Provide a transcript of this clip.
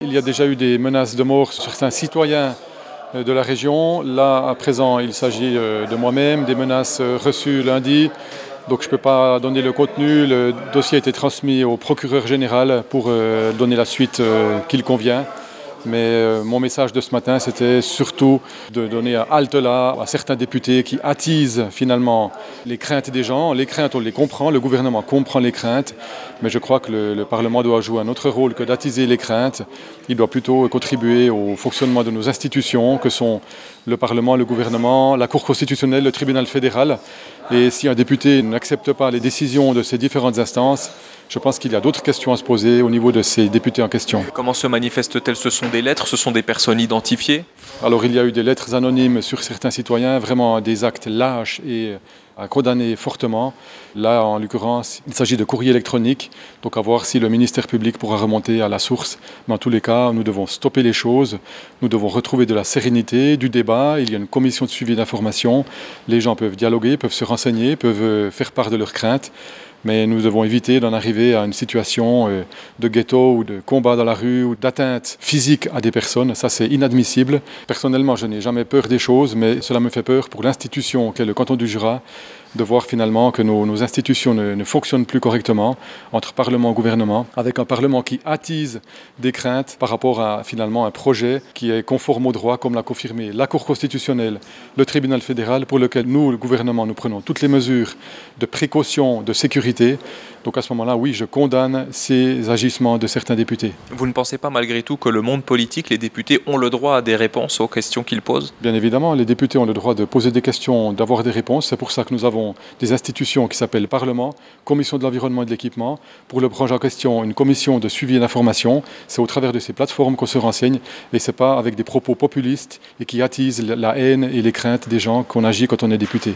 Il y a déjà eu des menaces de mort sur certains citoyens de la région. Là, à présent, il s'agit de moi-même, des menaces reçues lundi. Donc je ne peux pas donner le contenu. Le dossier a été transmis au procureur général pour donner la suite qu'il convient. Mais mon message de ce matin, c'était surtout de donner un halte là à certains députés qui attisent finalement les craintes des gens. Les craintes, on les comprend, le gouvernement comprend les craintes, mais je crois que le Parlement doit jouer un autre rôle que d'attiser les craintes. Il doit plutôt contribuer au fonctionnement de nos institutions, que sont le Parlement, le gouvernement, la Cour constitutionnelle, le tribunal fédéral. Et si un député n'accepte pas les décisions de ces différentes instances, je pense qu'il y a d'autres questions à se poser au niveau de ces députés en question. Comment se manifestent-elles? Ce sont des lettres, ce sont des personnes identifiées? Alors il y a eu des lettres anonymes sur certains citoyens, vraiment des actes lâches et à condamner fortement. Là, en l'occurrence, il s'agit de courrier électronique, donc à voir si le ministère public pourra remonter à la source. Mais en tous les cas, nous devons stopper les choses, nous devons retrouver de la sérénité, du débat. Il y a une commission de suivi d'information. Les gens peuvent dialoguer, peuvent se renseigner, peuvent faire part de leurs craintes. Mais nous devons éviter d'en arriver à une situation de ghetto ou de combat dans la rue ou d'atteinte physique à des personnes. Ça, c'est inadmissible. Personnellement, je n'ai jamais peur des choses, mais cela me fait peur pour l'institution qu'est le canton du Jura, de voir finalement que nos institutions ne fonctionnent plus correctement entre Parlement et gouvernement, avec un Parlement qui attise des craintes par rapport à finalement un projet qui est conforme au droit, comme l'a confirmé la Cour constitutionnelle, le tribunal fédéral, pour lequel nous, le gouvernement, nous prenons toutes les mesures de précaution, de sécurité. Donc à ce moment-là, oui, je condamne ces agissements de certains députés. Vous ne pensez pas malgré tout que le monde politique, les députés, ont le droit à des réponses aux questions qu'ils posent? Bien évidemment, les députés ont le droit de poser des questions, d'avoir des réponses. C'est pour ça que nous avons des institutions qui s'appellent Parlement, Commission de l'environnement et de l'équipement. Pour le projet en question, une commission de suivi et d'information. C'est au travers de ces plateformes qu'on se renseigne et ce n'est pas avec des propos populistes et qui attisent la haine et les craintes des gens qu'on agit quand on est député.